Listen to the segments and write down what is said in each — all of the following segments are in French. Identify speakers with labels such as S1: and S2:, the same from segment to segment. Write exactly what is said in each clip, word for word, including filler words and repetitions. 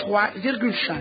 S1: trois virgule cinq.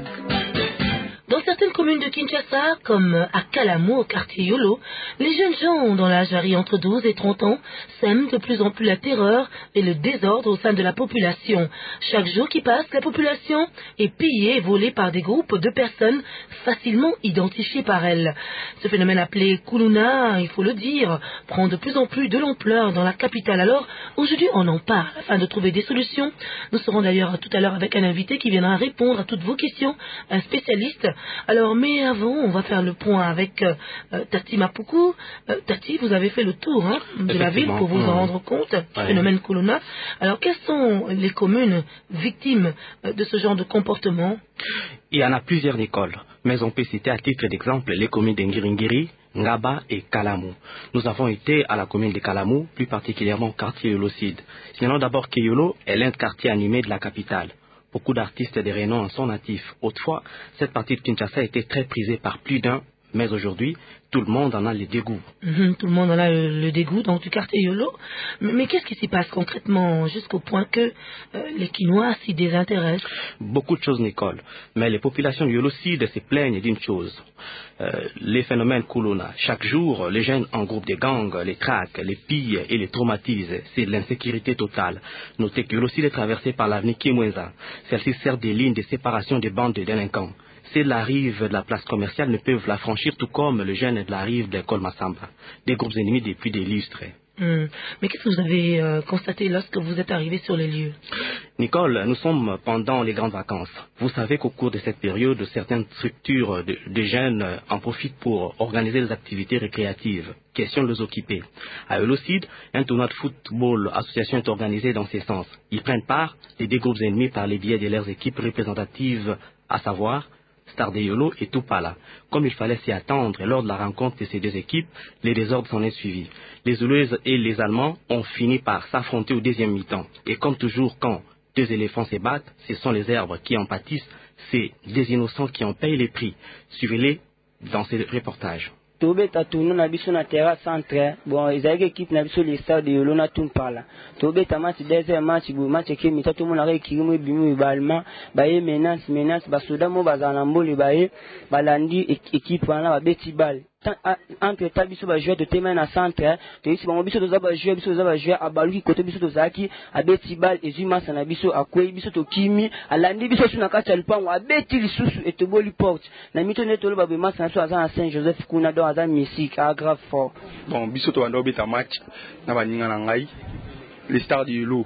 S2: Dans certaines communes de Kinshasa, comme à Kalamu, au quartier Yolo, les jeunes gens dont l'âge varie entre douze et trente ans sèment de plus en plus la terreur et le désordre au sein de la population. Chaque jour qui passe, la population est pillée et volée par des groupes de personnes facilement identifiées par elles. Ce phénomène appelé Kuluna, il faut le dire, prend de plus en plus de l'ampleur dans la capitale. Alors, aujourd'hui, on en parle afin de trouver des solutions. Nous serons d'ailleurs tout à l'heure avec un invité qui viendra répondre à toutes vos questions, un spécialiste. Alors, mais avant, on va faire le point avec euh, Tati Mapuku. Euh, Tati, vous avez fait le tour hein, de la ville pour vous en rendre compte du ouais. phénomène Kuluna. Alors, quelles sont les communes victimes euh, de ce genre de comportement?
S3: Il y en a plusieurs, Nicole, mais on peut citer à titre d'exemple les communes d'Ngiringiri, Ngaba et Kalamu. Nous avons été à la commune de Kalamu, plus particulièrement au quartier Yolo-Sud. Signalons d'abord que Yolo est l'un des quartiers animés de la capitale. Beaucoup d'artistes de renom en sont natifs. Autrefois, cette partie de Kinshasa était très prisée par plus d'un, mais aujourd'hui, tout le monde en a le dégoût.
S2: Mmh, tout le monde en a le, le dégoût donc, du quartier Yolo. Mais, mais qu'est-ce qui s'y passe concrètement jusqu'au point que euh, les Kinois s'y désintéressent?
S3: Beaucoup de choses, Nicole. Mais les populations de Yolo-Sud se plaignent d'une chose. Euh, les phénomènes Kuluna. Chaque jour, les jeunes en groupe de gangs les traquent, les pillent et les traumatisent. C'est de l'insécurité totale. Notez que Yolo-Sud est traversé par l'avenue Kimwenza. Celle-ci sert des lignes de séparation des bandes de délinquants. Ceux de la rive de la place commerciale ne peuvent la franchir, tout comme les jeunes de la rive de l'école Massamba. Des groupes ennemis depuis des lustres.
S2: Hum. Mais qu'est-ce que vous avez euh, constaté lorsque vous êtes arrivé sur les lieux?
S3: Nicole, nous sommes pendant les grandes vacances. Vous savez qu'au cours de cette période, certaines structures de, de jeunes en profitent pour organiser des activités récréatives. Question de les occuper. À Yolo-Sud, un tournoi de football association est organisé dans ces sens. Ils prennent part les deux groupes ennemis par les biais de leurs équipes représentatives, à savoir Star de Yolo et Tupala. Comme il fallait s'y attendre, lors de la rencontre de ces deux équipes, les désordres s'en est suivi. Les Zouleuses et les Allemands ont fini par s'affronter au deuxième mi-temps. Et comme toujours, quand deux éléphants se battent, ce sont les herbes qui en pâtissent, c'est des innocents qui en payent les prix. Suivez-les dans ces reportages.
S4: Tobeta tourno na biso na terrasse centre bon ezali équipe na biso les stars de Yolo na Tumpala tobeta match deuxième match bo match ke mita to mona ka kirimo bimu balma baye menace menace basoda mo bazana mbole baye balandi équipe wana ba beti bal entre ta biso ba joueur de tema na centre to isi bango biso to za ba joueur biso za ba joueur abaluki kote biso to zaki abeti bal ezuma sana biso akwei biso to kimi alandi biso suna kati alipango abeti lisusu etoboli porte na mito neto lo ba be match na so azana Saint Joseph kuna do azana musique à grave fort
S5: bon biso to bando beta match na baninga na ngai les stars de Yolo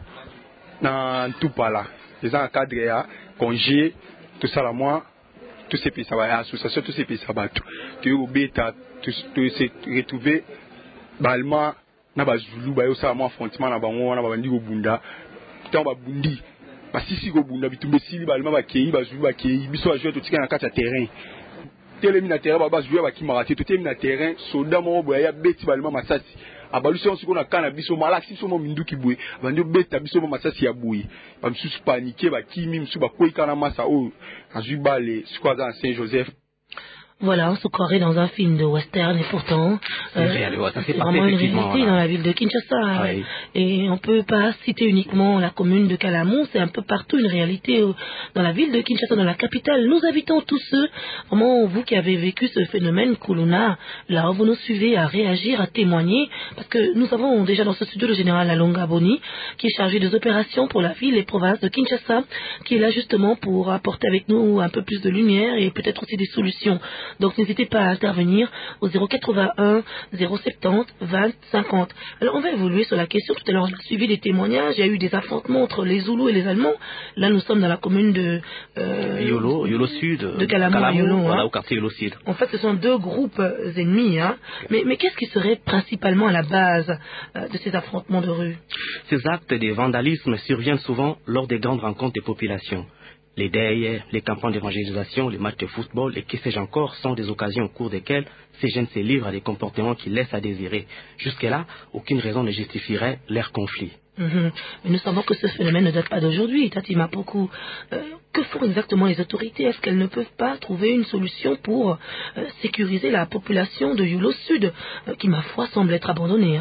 S5: na Tupala les en cadre ya congé tout ça la moi tous ces pays ça va association tous ces pays ça va tout tu obeta tu se retrouver balma na bazulu ba yo ça moi affrontement na bango na babandi go bunda tant ba bundi ba sisi go bunda bitumbe sili balma ba kei bazulu ba kei biso a jouer tout tika na kati ya terrain telemi na terrain ba ba jouer ba ki marate tout telemi na terrain soldat mo boya beti balma masasi abalusi on siko na kana biso malaksi so mo minduki boye bandi beta biso mo masasi ya boye ba msusu paniquer ba kimi msusu ba koika na masa o azui bale siko za Saint Joseph.
S2: Voilà, on se croirait dans un film de western et pourtant
S3: c'est euh,
S2: vraiment une réalité voilà. Dans la ville de Kinshasa. Oui. Et on ne peut pas citer uniquement la commune de Kalamu, c'est un peu partout une réalité dans la ville de Kinshasa, dans la capitale. Nous invitons tous ceux, vraiment vous qui avez vécu ce phénomène Kuluna, là vous nous suivez à réagir, à témoigner, parce que nous avons déjà dans ce studio le général Alonga Boni, qui est chargé des opérations pour la ville et province de Kinshasa, qui est là justement pour apporter avec nous un peu plus de lumière et peut-être aussi des solutions. Donc n'hésitez pas à intervenir au zéro quatre-vingt-un zéro soixante-dix vingt cinquante. Alors on va évoluer sur la question. Tout à l'heure on a suivi des témoignages. Il y a eu des affrontements entre les Zoulous et les Allemands. Là nous sommes dans la commune de euh,
S3: Yolo, Yolo Sud,
S2: de Kalamu, Kalamu Yolo,
S3: voilà,
S2: hein.
S3: Au quartier Yolo Sud.
S2: En fait ce sont deux groupes ennemis. Hein. Mais, mais qu'est-ce qui serait principalement à la base euh, de ces affrontements de rue?
S3: Ces actes de vandalisme surviennent souvent lors des grandes rencontres des populations. Les deuils, les campagnes d'évangélisation, les matchs de football et que sais-je encore sont des occasions au cours desquelles ces jeunes se livrent à des comportements qui laissent à désirer. Jusque-là, aucune raison ne justifierait leur conflit.
S2: Mmh. Mais nous savons que ce phénomène ne date pas d'aujourd'hui, Tati Mapuku. Euh, que font exactement les autorités? Est-ce qu'elles ne peuvent pas trouver une solution pour euh, sécuriser la population de Yolo Sud, euh, qui, ma foi, semble être abandonnée hein?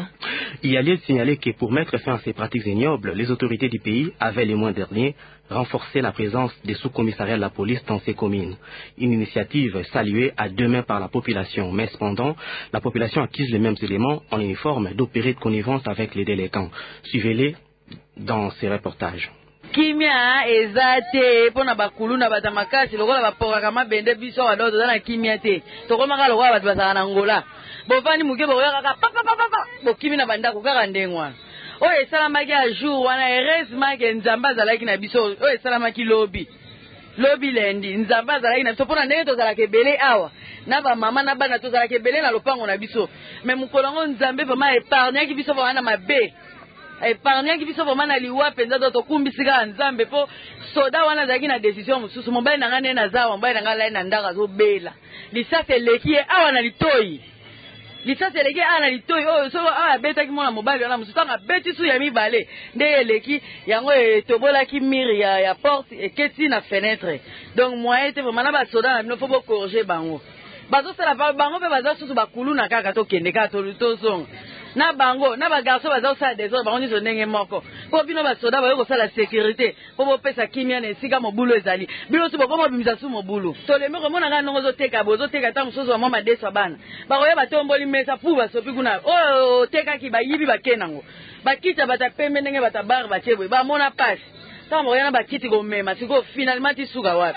S3: Il y a lieu de signaler que pour mettre fin à ces pratiques ignobles, les autorités du pays avaient les mois derniers renforcé la présence des sous-commissariats de la police dans ces communes. Une initiative saluée à deux mains par la population, mais cependant, la population accuse les mêmes éléments en uniforme d'opérer de connivence avec les délinquants. Suivez-les dans ces reportages.
S1: Kimia ezate pona bakulu na batamakasi lokola bapokaka mabende biso wadoto na kimia te tokomaka lokola batu basaka na ngola bofani muke bokoyaka papa papa papa bokimi na bandako kaka ndengwa oyo esalamaki a jour wana heureusement nzambe azalaki na biso oyo esalamaki lobi lobi lendi nzambe azalaki na biso mpona ndenge tozalaka ebele awa na bamama na bana tozalaka ebele na lopango na biso me mokolongo nzambe vraimen épargnaki biso vraimen na mabe épargnaki biso vraimen na liwa mpenza to tokumbisika nzambe mpo soda wana azalaki na décision mosusu mobali na ngai nde nazawa mobali na ngai lai na ndako azobela lisasi eleki ye awa na litoyi lisasi eleki awa na litoyi oyo soko awa abetaki mwana mobali wana mosusu ntango abeti su ya mibale nde eleki yango etobolaki mire ya, ya porte eketi na fenêtre donc moyen te vraimen na basoda na bino fo bokorge bango bazosala bango mpe baza susu bakulu na kaka tokende kaka tozonga na bango na bagarso baza kosala desordre bango nyonso ndenge moko mpo bino basoda bayo kosala sécurité mpo bopesa kimia na esika mobulu ezali bino su bokoma bimisa su mobulu tolemi komona kaka ndongo ozoteka bo ozoteka ntango mosusu bamwa madeso ya bana bakoya batomboli mesa pu basopi kuna oyo otekaki bayibi bake nango bakita bata pembe ndenge bata bare batie boye bamona pasi ntango bakoya na bakiti komema sikoyo finalement tisuka wapi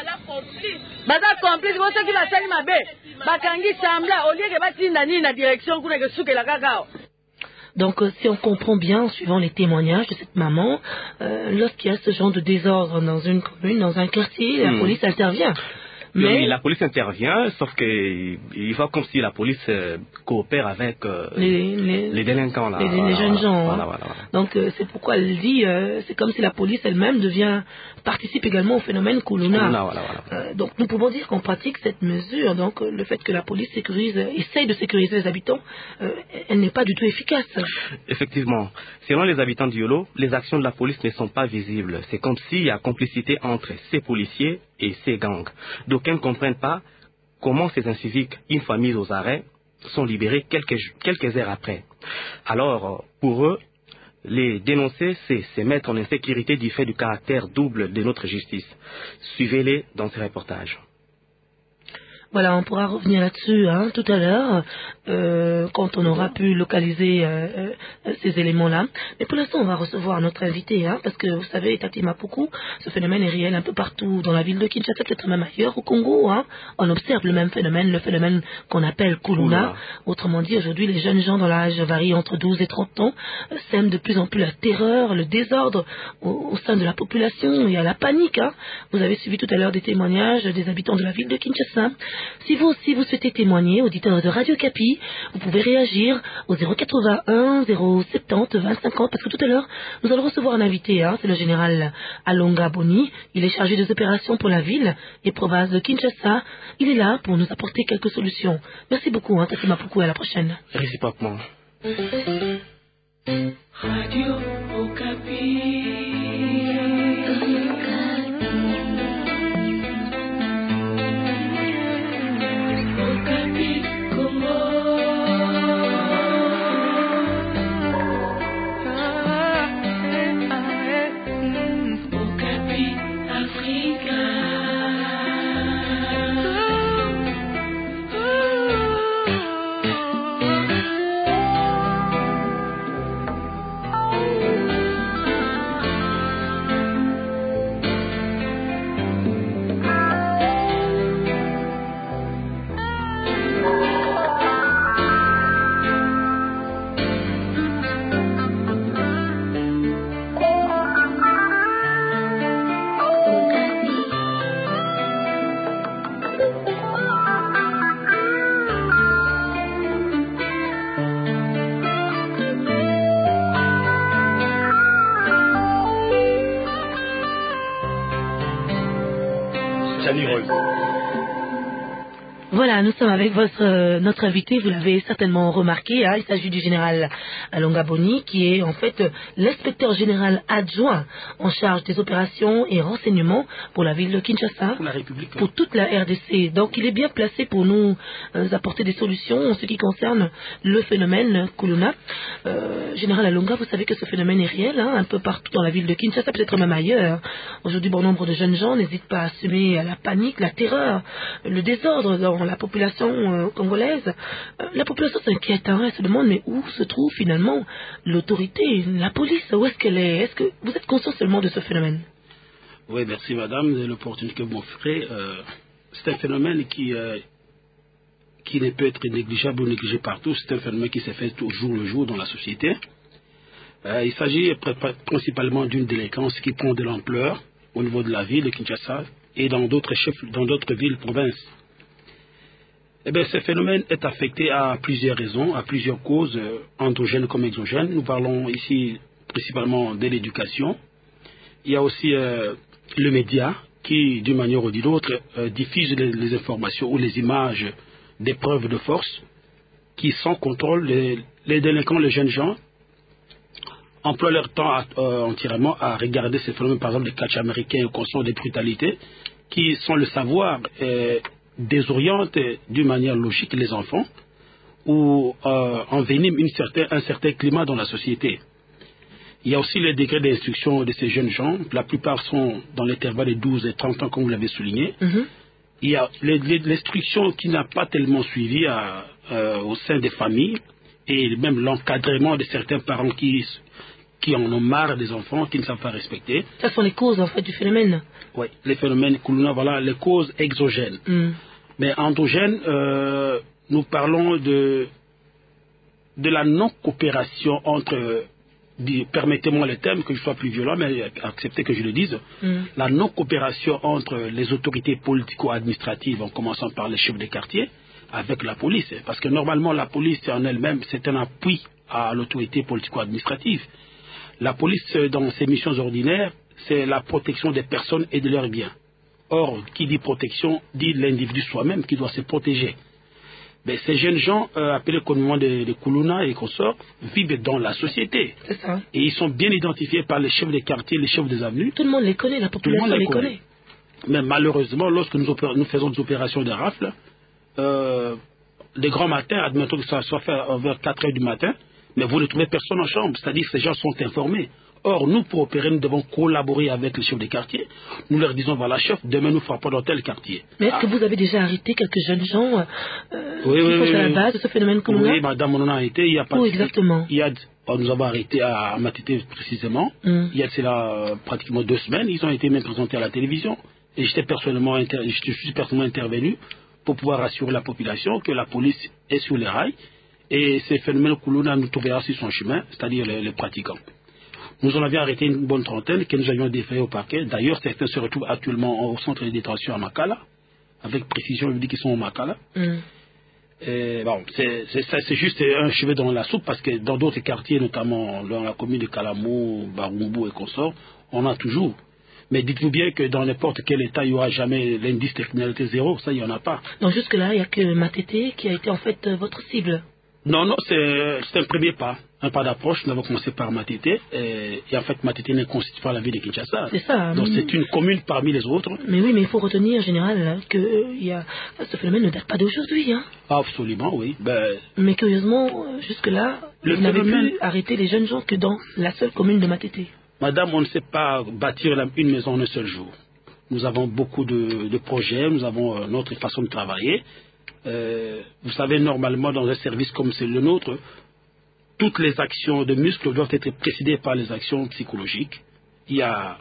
S1: baza complice bo soki basali mabe bakangi sambla olieke batinda nini na direction kuna kesukela kakao.
S2: Donc, euh, si on comprend bien, en suivant les témoignages de cette maman, euh, lorsqu'il y a ce genre de désordre dans une commune, dans un quartier, la mmh. police intervient.
S3: Mais oui, la police intervient, sauf qu'il va comme si la police euh, coopère avec euh, les, les, les délinquants, là,
S2: les,
S3: voilà,
S2: les jeunes
S3: voilà,
S2: gens.
S3: Voilà,
S2: hein.
S3: voilà, voilà.
S2: Donc euh, c'est pourquoi elle dit, euh, c'est comme si la police elle-même devient participe également au phénomène Kuluna.
S3: Kuluna voilà, voilà.
S2: Euh, donc nous pouvons dire qu'on pratique cette mesure. Donc euh, le fait que la police sécurise, euh, essaye de sécuriser les habitants, euh, elle n'est pas du tout efficace.
S3: Effectivement. Selon les habitants du Yolo, les actions de la police ne sont pas visibles. C'est comme s'il y a complicité entre ces policiers et ces gangs. D'aucuns ne comprennent pas comment ces inciviques, une fois mis aux arrêts, sont libérés quelques, quelques heures après. Alors, pour eux, les dénoncer, c'est se mettre en insécurité du fait du caractère double de notre justice. Suivez-les dans ces reportages.
S2: Voilà, on pourra revenir là-dessus hein, tout à l'heure, euh, quand on aura pu localiser euh, euh, ces éléments-là. Mais pour l'instant, on va recevoir notre invité, hein, parce que vous savez, Tati Mapuku, ce phénomène est réel un peu partout dans la ville de Kinshasa, peut-être même ailleurs au Congo. Hein. On observe le même phénomène, le phénomène qu'on appelle Kuluna. Autrement dit, aujourd'hui, les jeunes gens dans l'âge varie entre douze et trente ans euh, sèment de plus en plus la terreur, le désordre au, au sein de la population. Il y a la panique. Hein. Vous avez suivi tout à l'heure des témoignages des habitants de la ville de Kinshasa. Si vous aussi vous souhaitez témoigner, auditeur de Radio Capi, vous pouvez réagir au zéro quatre-vingt-un, zéro soixante-dix, vingt cinquante, parce que tout à l'heure, nous allons recevoir un invité, hein, c'est le général Alonga Boni. Il est chargé des opérations pour la ville et province de Kinshasa. Il est là pour nous apporter quelques solutions. Merci beaucoup, hein, Tati Mapuku, à la prochaine.
S3: Réciproquement.
S6: Radio Okapi.
S2: Voilà, nous sommes avec votre, euh, notre invité, vous l'avez certainement remarqué, hein, il s'agit du général Alonga Boni, qui est en fait euh, l'inspecteur général adjoint en charge des opérations et renseignements pour la ville de Kinshasa,
S7: pour la République,
S2: pour toute la R D C. Donc il est bien placé pour nous euh, apporter des solutions en ce qui concerne le phénomène Kuluna. Euh, général Alonga, vous savez que ce phénomène est réel, hein, un peu partout dans la ville de Kinshasa, peut-être même ailleurs. Aujourd'hui, bon nombre de jeunes gens n'hésitent pas à semer la panique, la terreur, le désordre dans la population euh, congolaise. Euh, la population s'inquiète, hein, elle se demande mais où se trouve finalement l'autorité, la police, où est-ce qu'elle est? Est-ce que vous êtes conscient seulement de ce phénomène?
S7: Oui, merci madame de l'opportunité que vous m'offrez. Euh, c'est un phénomène qui, euh, qui ne peut être négligeable ou négligé partout. C'est un phénomène qui s'est fait au jour le jour dans la société. Euh, il s'agit principalement d'une délinquance qui prend de l'ampleur au niveau de la ville de Kinshasa et dans d'autres chefs, dans d'autres villes, provinces. Eh bien, ce phénomène est affecté à plusieurs raisons, à plusieurs causes, euh, endogènes comme exogènes. Nous parlons ici principalement de l'éducation. Il y a aussi euh, le média qui, d'une manière ou d'une autre, euh, diffuse les, les informations ou les images des preuves de force qui, sans contrôle, les, les délinquants, les jeunes gens, emploient leur temps à, euh, entièrement à regarder ces phénomènes, par exemple, des catchs américains conscients des brutalités, qui, sans le savoir, euh, désorientent d'une manière logique les enfants ou euh, enveniment une certain, un certain climat dans la société. Il y a aussi les degrés d'instruction de ces jeunes gens. La plupart sont dans l'intervalle de douze et trente ans, comme vous l'avez souligné. Mm-hmm. Il y a l'instruction qui n'a pas tellement suivi à, euh, au sein des familles et même l'encadrement de certains parents qui, qui en ont marre des enfants, qui ne savent pas respecter.
S2: Ce sont les causes en fait du phénomène.
S7: Oui, les phénomènes Kuluna, voilà, les causes exogènes. Mm. Mais endogènes, euh, nous parlons de, de la non-coopération entre... Permettez-moi le terme, que je sois plus violent, mais acceptez que je le dise, mm. la non-coopération entre les autorités politico-administratives, en commençant par les chefs de quartier, avec la police. Parce que normalement, la police en elle-même, c'est un appui à l'autorité politico-administrative. La police, dans ses missions ordinaires, c'est la protection des personnes et de leurs biens. Or, qui dit protection, dit l'individu soi-même qui doit se protéger. Mais ces jeunes gens, euh, appelés communément de, de Kuluna et consorts, vivent dans la société.
S2: C'est ça.
S7: Et ils sont bien identifiés par les chefs des quartiers, les chefs des avenues.
S2: Tout le monde les connaît, la population les, les connaît. connaît.
S7: Mais malheureusement, lorsque nous, opéra, nous faisons des opérations de rafle, euh, des grands matins, admettons que ça soit fait vers quatre heures du matin, mais vous ne trouvez personne en chambre. C'est-à-dire que ces gens sont informés. Or, nous, pour opérer, nous devons collaborer avec les chefs des quartiers. Nous leur disons, voilà, chef, demain nous frappons dans tel quartier.
S2: Mais est-ce ah. que vous avez déjà arrêté quelques jeunes gens euh, oui, qui oui, sont oui, à la base de ce phénomène comme
S7: Oui, madame, on en a arrêté. Il y a pas
S2: Où exactement
S7: il y a, Nous avons arrêté à Matité précisément. Mm. Il y a cela euh, pratiquement deux semaines. Ils ont été même présentés à la télévision. Et j'étais personnellement, inter... je suis personnellement intervenu pour pouvoir assurer la population que la police est sur les rails. Et ces phénomènes Kuluna nous trouvera sur son chemin, c'est-à-dire les, les pratiquants. Nous en avions arrêté une bonne trentaine que nous avions déféré au parquet. D'ailleurs, certains se retrouvent actuellement au centre de détention à Makala. Avec précision, je dis qu'ils sont au Makala. Mm. Et bon, c'est juste un cheveu dans la soupe parce que dans d'autres quartiers, notamment dans la commune de Kalamou, Barumbu et consorts, on a toujours. Mais dites-vous bien que dans n'importe quel état, il n'y aura jamais l'indice de criminalité zéro. Ça, il n'y en a pas.
S2: Donc jusque-là, il n'y a que Matete qui a été en fait votre cible.
S7: Non, non, c'est un premier pas, un pas d'approche. Nous avons commencé par Matete, et, et en fait, Matete ne constitue pas la ville de Kinshasa.
S2: C'est ça.
S7: Donc c'est une commune parmi les autres.
S2: Mais oui, mais il faut retenir, en général, que euh, y a, ce phénomène ne date pas d'aujourd'hui. Hein.
S7: Absolument, oui. Ben,
S2: mais curieusement, jusque-là, vous n'avez phénomène... pu arrêter les jeunes gens que dans la seule commune de Matete.
S7: Madame, on ne sait pas bâtir une maison en un seul jour. Nous avons beaucoup de, de projets, nous avons euh, notre façon de travailler. Euh, vous savez, normalement, dans un service comme c'est le nôtre, toutes les actions de muscles doivent être précédées par les actions psychologiques. Il y a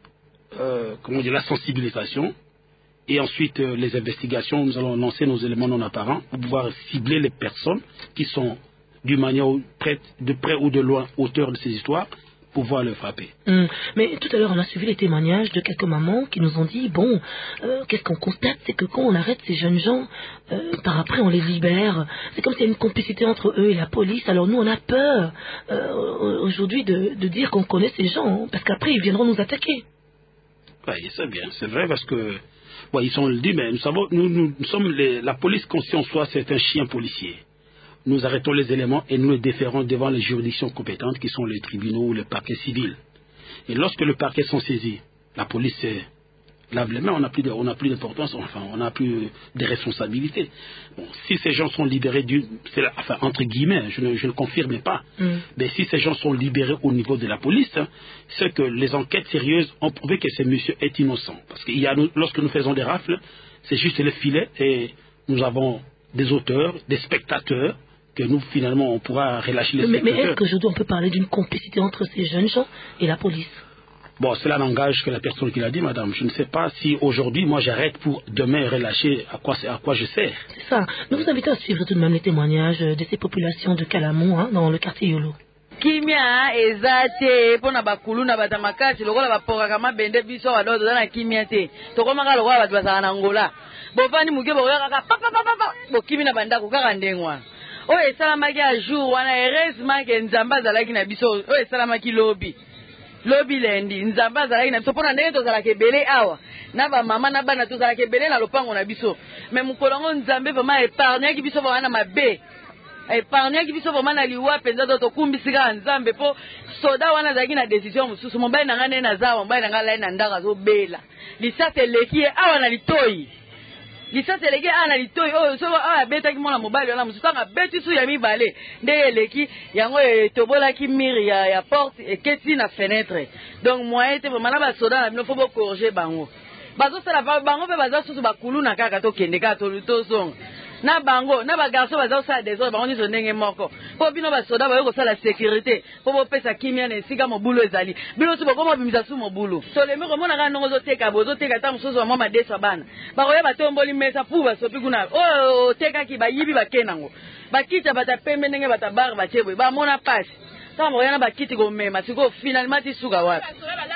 S7: euh, comment dire, la sensibilisation et ensuite euh, les investigations. Nous allons lancer nos éléments non apparents pour pouvoir cibler les personnes qui sont d'une manière de près ou de loin auteurs de ces histoires, pouvoir le frapper.
S2: Mmh. Mais tout à l'heure, on a suivi les témoignages de quelques mamans qui nous ont dit, bon, euh, qu'est-ce qu'on constate, c'est que quand on arrête ces jeunes gens, euh, par après on les libère. C'est comme s'il y a une complicité entre eux et la police. Alors nous, on a peur euh, aujourd'hui de, de dire qu'on connaît ces gens, parce qu'après, ils viendront nous attaquer.
S7: Oui, c'est bien, c'est vrai, parce que Ouais, ils sont le dit, mais nous savons, nous, nous, nous sommes les, la police consciente soit c'est un chien policier. Nous arrêtons les éléments et nous les déférons devant les juridictions compétentes qui sont les tribunaux ou les parquets civils. Et lorsque le parquet sont saisis, la police c'est lave les mains, on n'a plus de, on n'a plus d'importance, enfin, on n'a plus de responsabilités. Bon, si ces gens sont libérés du, c'est la, enfin, entre guillemets, je ne, je ne confirme pas, mm. mais si ces gens sont libérés au niveau de la police, hein, c'est que les enquêtes sérieuses ont prouvé que ce monsieur est innocent. Parce qu'il y a, lorsque nous faisons des rafles, c'est juste le filet et nous avons des auteurs, des spectateurs, que nous, finalement, on pourra relâcher les
S2: mais,
S7: spectateurs.
S2: Mais est-ce qu'aujourd'hui on peut parler d'une complicité entre ces jeunes gens et la police?
S7: Bon, cela n'engage que la personne qui l'a dit, madame. Je ne sais pas si aujourd'hui, moi, j'arrête pour demain relâcher à quoi, à quoi je sers.
S2: C'est ça. Nous vous invitons à suivre tout de même les témoignages de ces populations de Kalamou, hein, dans le quartier Yolo.
S1: Kimia eza te pona bakulu na bata makasi lokola bapokaka mabende biso wadodo na kimia te tokomaka lokola bato bazala na ngola bovandi muke boyaka papa papa bokimi na bandako kaka ndengwa oyo esalamaki a jour wana heureusement ke nzambe azalaki na biso oyo esalamaki lobi lobi lendi nzambe azalaki na biso mpona ndenge tozalaka ebele awa na bamama na bana tozalaka ebele na lopango na biso me mokolongo nzambe vraimen épargnaki biso vraimen na mabe épargnaki biso vraimen na liwa mpenza to tokumbisi kaka nzambe mpo soda wana azalaki na décision mosusu mobali na ngai nde naza awa mobali na ngai alai na ndako azobela lisasi eleki ye awa na litoyi lisasi eleki awa na litoyi oyo soko awa abetaki mwana mobali wana mosusu anga abeti su ya mibale nde eleki yango etobolaki mire ya, ya porte eketi na fenêtre donc moyen te vraimen na basoda na bino fo bokorge bango bazosala bango mpe baza susu bakulu na kaka tokende kaka tozonga na bango na bagarso baza kosala desordre bango nyonso ndenge moko mpo bino basoda bayo kosala sécurité mpo bopesa kimia na esika mobulu ezali bino su bokoma bimisa su mobulu tolemi komona kaka ndongo ozoteka bo ozoteka ta mosusu bamwa madeso bana bakoya batomboli mesa pu basopi kuna oyo otekaki bayibi bake nango bakita bata pembe ndenge bata bare batie boye bamona pasi kama bakoya na bakiti komema sikoyo finalement tisuka wapi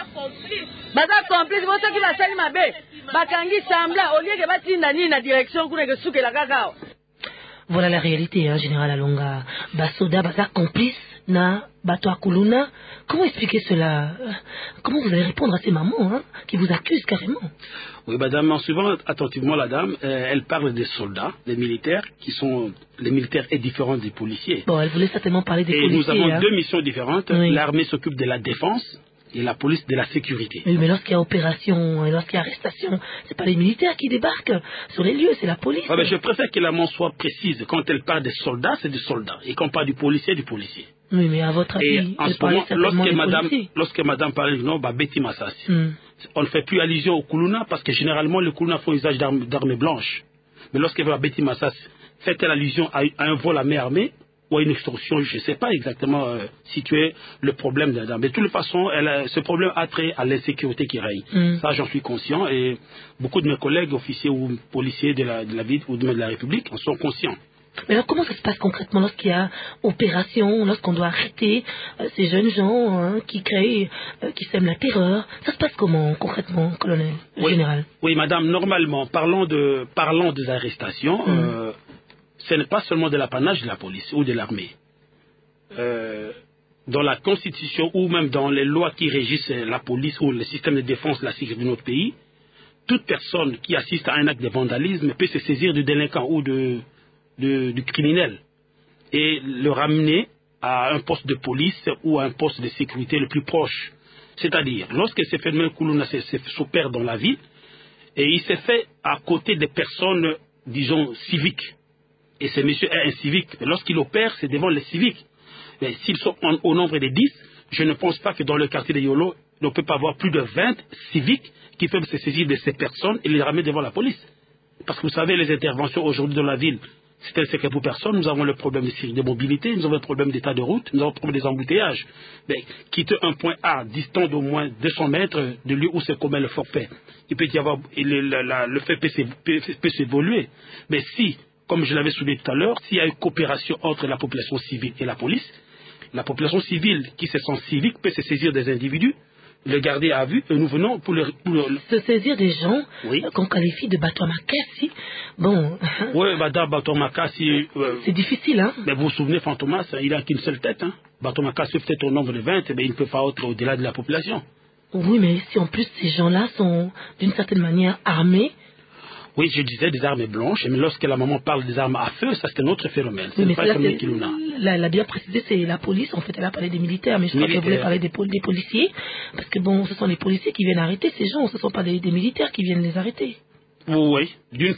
S1: baza complice bo soki basali mabe bakangi sambla au lieu que batinda nini na direction kuna ke sukela kaka.
S2: Voilà la réalité, hein, Général Alonga. Basoda, baza complice na bato akuluna. Comment expliquer cela? Comment vous allez répondre à ces mamans, hein, qui vous accusent carrément?
S7: Oui, madame, en suivant attentivement la dame, euh, elle parle des soldats, des militaires, qui sont les militaires est différent des policiers.
S2: Bon, elle voulait certainement parler des
S7: et
S2: policiers.
S7: Et nous avons
S2: hein.
S7: deux missions différentes. Oui. L'armée s'occupe de la défense et la police de la sécurité.
S2: Oui, mais lorsqu'il y a opération, lorsqu'il y a arrestation, c'est pas les militaires qui débarquent sur les lieux, c'est la police.
S7: Ah ben, je préfère que la main soit précise. Quand elle parle des soldats, c'est des soldats. Et quand on parle du policier, du policier.
S2: Oui, mais à votre avis,
S7: et en ce moment, lorsque madame, lorsque madame parle du nom, bah, Betty Massassi, mm. on ne fait plus allusion au Koulouna parce que généralement, le Koulouna font usage d'armes, d'armes blanches. Mais lorsqu'elle va Betty Massassi, fait-elle allusion à, à un vol à main armée ou à une extorsion, je ne sais pas exactement euh, situer le problème d'un. Mais de toute façon, elle a, ce problème a trait à l'insécurité qui règne. Mm. Ça, j'en suis conscient et beaucoup de mes collègues, officiers ou policiers de la, de la ville ou de la République en sont conscients.
S2: Mais alors, comment ça se passe concrètement lorsqu'il y a opération, lorsqu'on doit arrêter euh, ces jeunes gens hein, qui créent, euh, qui sèment la terreur? Ça se passe comment concrètement, colonel,
S7: oui.
S2: général?
S7: Oui, madame, normalement, parlons, de, parlons des arrestations. Mm. Euh, ce n'est pas seulement de l'apanage de la police ou de l'armée. Euh, dans la Constitution ou même dans les lois qui régissent la police ou le système de défense, la sécurité de notre pays, toute personne qui assiste à un acte de vandalisme peut se saisir du délinquant ou de, de, du criminel et le ramener à un poste de police ou à un poste de sécurité le plus proche. C'est-à-dire, lorsque ces phénomènes Koulouna s'opèrent dans la ville, et il s'est fait à côté des personnes, disons, civiques. Et ce monsieur est un civique. Lorsqu'il opère, c'est devant les civiques. Mais s'ils sont en, au nombre de dix, je ne pense pas que dans le quartier de Yolo, on ne peut pas avoir plus de vingt civiques qui peuvent se saisir de ces personnes et les ramener devant la police. Parce que vous savez, les interventions aujourd'hui dans la ville, c'est un secret pour personne. Nous avons le problème de, de mobilité, nous avons le problème d'état de route, nous avons le problème des embouteillages. Mais quitter un point A distant d'au moins deux cents mètres de lieu où se commet le forfait, il peut y avoir, le, le, la, le fait peut, peut, peut s'évoluer. Mais si, comme je l'avais souligné tout à l'heure, s'il y a une coopération entre la population civile et la police, la population civile qui se sent civique peut se saisir des individus, le garder à vue, et nous venons pour le... Pour le...
S2: Se saisir des gens oui. qu'on qualifie de Batomakassi, bon...
S7: Oui, madame Batomakassi... Euh,
S2: c'est difficile, hein.
S7: Mais vous vous souvenez, Fantomas, il n'a qu'une seule tête, hein. Batomakassi peut-être au nombre de vingt, mais il ne peut pas être au-delà de la population.
S2: Oui, mais si en plus ces gens-là sont d'une certaine manière armés,
S7: Oui, je disais des armes blanches, mais lorsque la maman parle des armes à feu, ça c'est un autre phénomène.
S2: Oui, mais
S7: pas
S2: là,
S7: le phénomène qu'il
S2: a. Elle a bien précisé, c'est la police. En fait, elle a parlé des militaires, mais je crois qu'elle voulait parler des, pol des policiers. Parce que bon, ce sont les policiers qui viennent arrêter ces gens, ce ne sont pas des, des militaires qui viennent les arrêter.
S7: Oui,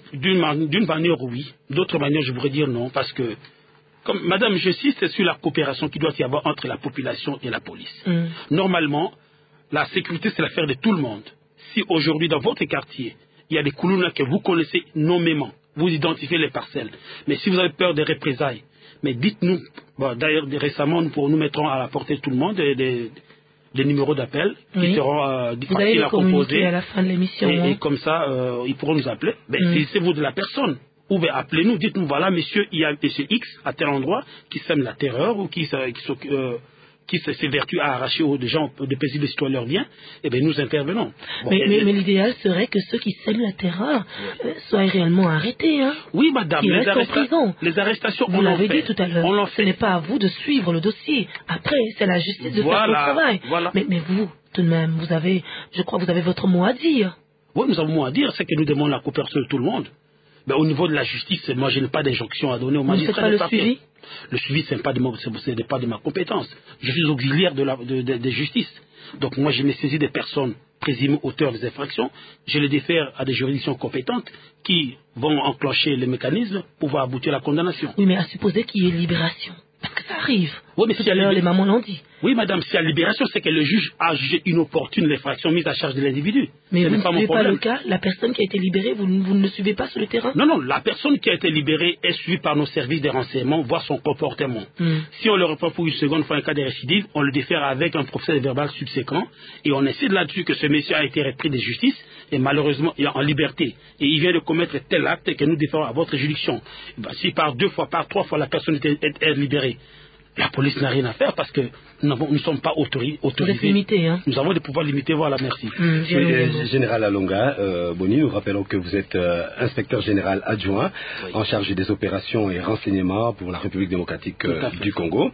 S7: d'une manière, oui. D'autre manière, je voudrais dire non, parce que, comme Madame, j'insiste sur la coopération qui doit y avoir entre la population et la police. Mm. Normalement, la sécurité, c'est l'affaire de tout le monde. Si aujourd'hui, dans votre quartier, il y a des Koulouna que vous connaissez nommément, vous identifiez les parcelles. Mais si vous avez peur des représailles, mais dites-nous, bon, d'ailleurs récemment, nous, pour nous mettrons à la portée de tout le monde des, des, des numéros d'appel oui. qui seront euh, faciles à composer.
S2: À la fin de l'émission.
S7: Et,
S2: hein.
S7: et comme ça, euh, ils pourront nous appeler. Ben, mm. Si c'est vous de la personne, ou bien appelez-nous, dites-nous, voilà, monsieur, il y a monsieur X à tel endroit qui sème la terreur ou qui, qui euh, qui s'évertue à arracher aux gens de paisibles citoyens leurs biens, eh bien nous intervenons.
S2: Bon, mais mais, mais l'idéal serait que ceux qui sèment la terreur euh, soient réellement arrêtés. Hein,
S7: oui, madame, les, arresta les arrestations,
S2: vous l'avez dit tout à l'heure, ce
S7: fait.
S2: n'est pas à vous de suivre le dossier. Après, c'est la justice de voilà, faire son travail.
S7: Voilà.
S2: Mais, mais vous, tout de même, vous avez, je crois que vous avez votre mot à dire.
S7: Oui, nous avons un mot à dire, c'est que nous demandons la coopération de tout le monde. Mais au niveau de la justice, moi je n'ai pas d'injonction à donner aux magistrats.
S2: Vous ne faites pas le suivi ?
S7: Le suivi, ce n'est pas, pas de ma compétence. Je suis auxiliaire de la de, de, de justice. Donc moi, je me saisis des personnes présumées auteurs des infractions. Je les défère à des juridictions compétentes qui vont enclencher les mécanismes pour pouvoir aboutir à la condamnation.
S2: Oui, mais à supposer qu'il y ait libération. Parce que ça arrive.
S7: Oui, mais
S2: tout à l'heure, les mamans l'ont dit.
S7: Oui, madame, si à libération, c'est que le juge a jugé inopportune l'infraction mise à charge de l'individu.
S2: Mais vous ne suivez pas le cas, la personne qui a été libérée, vous, vous ne le suivez pas sur le terrain?
S7: Non, non, la personne qui a été libérée est suivie par nos services de renseignement, voir son comportement. Mm. Si on le reprend pour une seconde fois un cas de récidive, on le défère avec un procès verbal subséquent et on incide là-dessus que ce monsieur a été repris de justice et malheureusement il est en liberté. Et il vient de commettre tel acte que nous déférons à votre juridiction. Ben, si par deux fois, par trois fois la personne est, est, est libérée, la police n'a rien à faire parce que nous ne sommes pas autorisés. autorisés.
S2: Limité, hein.
S7: Nous avons des pouvoirs limités. Voilà, merci.
S8: Mmh, oui, euh, Général Alonga, euh, Boni, nous rappelons que vous êtes euh, inspecteur général adjoint oui. en charge des opérations et renseignements pour la République démocratique euh, du Congo.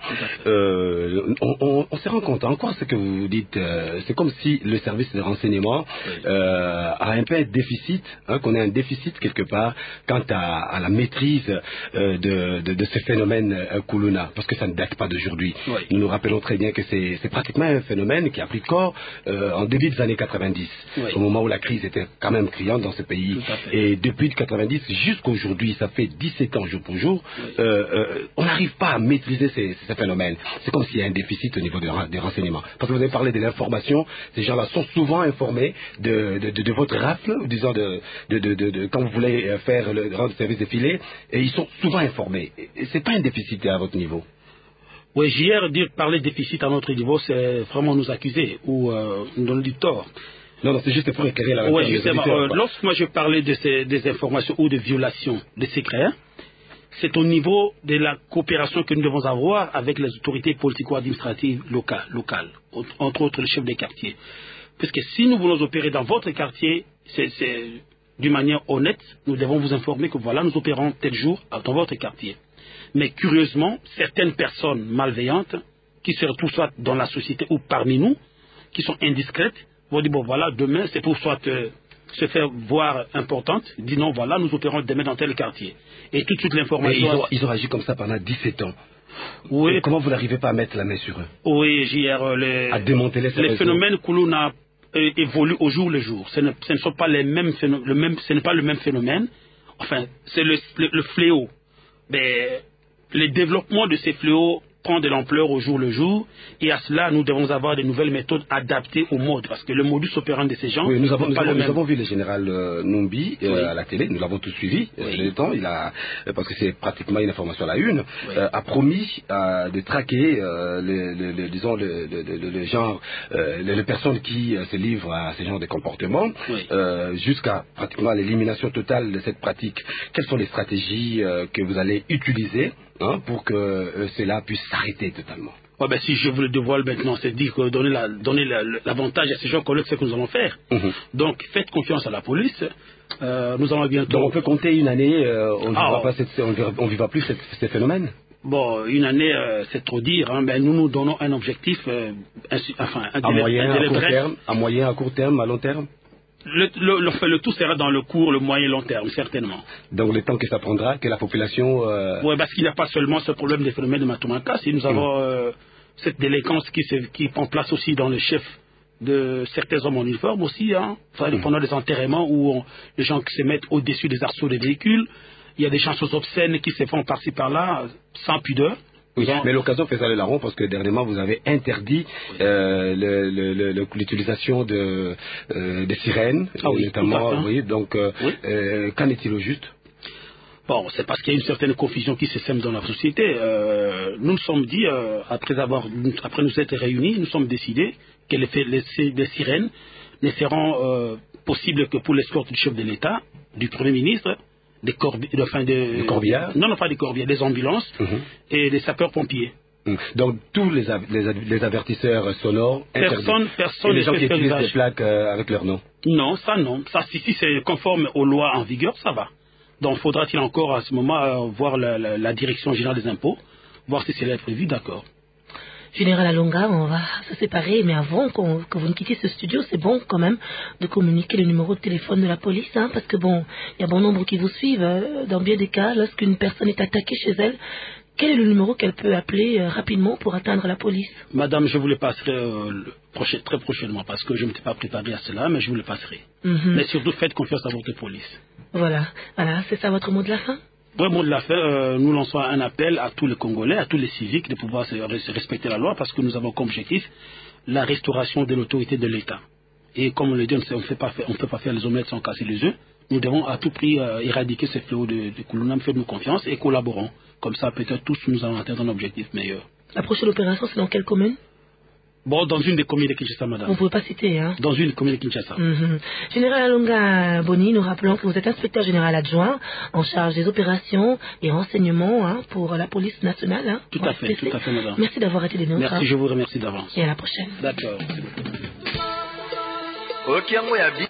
S8: Euh, on on, on se rend compte encore ce que vous dites. Euh, C'est comme si le service de renseignement oui. euh, a un peu un déficit, hein, qu'on a un déficit quelque part quant à, à la maîtrise euh, de, de, de ce phénomène euh, Koulouna, parce que ça ne date pas d'aujourd'hui. Oui. Nous nous rappelons très bien que c'est pratiquement un phénomène qui a pris corps euh, en début des années quatre-vingt-dix, oui. au moment où la crise était quand même criante dans ce pays. Et depuis quatre-vingt-dix jusqu'à aujourd'hui, ça fait dix-sept ans jour pour jour, oui. euh, euh, on n'arrive pas à maîtriser ces, ces phénomènes. C'est comme s'il y a un déficit au niveau de, des renseignements. Parce que vous avez parlé de l'information, ces gens-là sont souvent informés de, de, de, de votre rafle, disons de, de, de, de, de quand vous voulez faire le rendre service défilé, et ils sont souvent informés. C'est pas un déficit à votre niveau?
S7: Oui, hier, dire parler de déficit à notre niveau, c'est vraiment nous accuser ou euh, nous donner du tort.
S8: Non, non, c'est juste pour éclairer la
S7: Oui, justement. Euh, lorsque moi je parlais de ces, des informations ou de violations des secrets, c'est au niveau de la coopération que nous devons avoir avec les autorités politico-administratives locales, locales, entre autres le chef des quartiers. Parce que si nous voulons opérer dans votre quartier, c'est d'une manière honnête, nous devons vous informer que voilà, nous opérons tel jour dans votre quartier. Mais curieusement, certaines personnes malveillantes, qui se retrouvent soit dans la société ou parmi nous, qui sont indiscrètes, vont dire, bon voilà, demain c'est pour soit euh, se faire voir importante, disent non, voilà, nous opérons demain dans tel quartier. Et tout de suite l'information...
S8: Ils ont, ils ont agi comme ça pendant dix-sept ans.
S7: Oui.
S8: Et comment vous n'arrivez pas à mettre la main sur eux?
S7: Oui, J R, les,
S8: à démonter les,
S7: les phénomènes Koulouna euh, évoluent au jour le jour. Ce ne, ce ne sont pas les mêmes phénomènes, le même, ce n'est pas le même phénomène. Enfin, c'est le, le, le fléau. Mais le développement de ces fléaux prend de l'ampleur au jour le jour, et à cela nous devons avoir de nouvelles méthodes adaptées au mode, parce que le modus operandi de ces gens...
S8: Oui, nous avons, nous avons, nous avons vu le général euh, Numbi euh, oui. à la télé, nous l'avons tous suivi, oui. euh, le temps, il a, parce que c'est pratiquement une information à la une, oui. euh, a promis euh, de traquer euh, le, le, le, disons, le, le, le, le genre, euh, les, les personnes qui euh, se livrent à ce genre de comportement, oui. euh, jusqu'à pratiquement l'élimination totale de cette pratique. Quelles sont les stratégies euh, que vous allez utiliser Hein, pour que euh, cela puisse s'arrêter totalement?
S7: Ouais, ben, si je vous le dévoile maintenant, c'est dire que donner l'avantage la, à ces gens qu'on ce que nous allons faire. Mm-hmm. Donc faites confiance à la police. Euh, nous allons bientôt.
S8: Donc on peut compter une année, euh, on ne ah, vivra, pas cette, on vivra, on vivra plus cette, ces phénomènes?
S7: Bon, une année, euh, c'est trop dire. Hein, ben, nous nous donnons un objectif, euh, un, enfin, un
S8: à moyen, à court terme, à moyen, à court terme, à long terme.
S7: le, le, le, le tout sera dans le court, le moyen et long terme, certainement.
S8: Donc le temps que ça prendra, que la population... Euh...
S7: Oui, parce qu'il n'y a pas seulement ce problème des phénomènes de Matumaka, si nous avons mmh. euh, cette délinquance qui, se, qui prend place aussi dans le chef de certains hommes en uniforme aussi, hein, mmh. pendant des enterrements où on, les gens qui se mettent au-dessus des arceaux des véhicules, il y a des chansons obscènes qui se font par-ci par-là, sans pudeur.
S8: Oui, mais l'occasion fait ça le larron parce que dernièrement vous avez interdit euh, l'utilisation de, euh, des sirènes,
S7: ah oui,
S8: notamment. Oui, donc, euh, oui. euh, qu'en est-il au juste?
S7: Bon, c'est parce qu'il y a une certaine confusion qui se sème dans la société. Euh, nous nous sommes dit, euh, après, avoir, après nous être réunis, nous sommes décidés que les, les, les sirènes ne seront euh, possibles que pour l'escorte du chef de l'État, du Premier ministre, des, corbi de, enfin de,
S8: des corbillards
S7: non, non, pas des corbillards, des ambulances mmh. et des sapeurs-pompiers.
S8: Mmh. Donc tous les, les, les avertisseurs sonores
S7: personne, personne
S8: et les gens qui utilisent des plaques euh, avec leur nom.
S7: Non, ça non. Ça, si, si c'est conforme aux lois en vigueur, ça va. Donc faudra-t-il encore à ce moment euh, voir la, la, la direction générale des impôts, voir si c'est prévu, d'accord.
S2: Général Alonga, on va se séparer, mais avant qu'on, que vous ne quittiez ce studio, c'est bon quand même de communiquer le numéro de téléphone de la police, hein, parce que bon, il y a bon nombre qui vous suivent. Euh, dans bien des cas, lorsqu'une personne est attaquée chez elle, quel est le numéro qu'elle peut appeler euh, rapidement pour atteindre la police?
S7: Madame, je vous le passerai euh, le prochain, très prochainement, parce que je ne m'étais pas préparé à cela, mais je vous le passerai. Mm-hmm. Mais surtout, faites confiance à votre police.
S2: Voilà, voilà, c'est ça votre mot de la fin?
S7: Pour le mot de la fin, euh, nous lançons un appel à tous les Congolais, à tous les civiques de pouvoir se, se respecter la loi parce que nous avons comme objectif la restauration de l'autorité de l'État. Et comme on le dit, on ne peut pas faire les omelettes sans casser les œufs. Nous devons à tout prix euh, éradiquer ce fléau de, de Koulouna. Faites-nous confiance et collaborons. Comme ça, peut-être tous nous allons atteindre un objectif meilleur.
S2: La prochaine opération, c'est dans quelle commune?
S7: Bon, dans une des communes de Kinshasa, madame.
S2: Vous ne pouvez pas citer, hein?
S7: Dans une des communes de Kinshasa.
S2: Mm-hmm. Général Alonga Boni, nous rappelons que vous êtes inspecteur général adjoint en charge des opérations et renseignements hein, pour la police nationale. Hein,
S7: tout à fait, tout à fait, madame.
S2: Merci d'avoir été des nôtres.
S7: Merci, je vous remercie d'avance.
S2: Et à la prochaine.
S7: D'accord.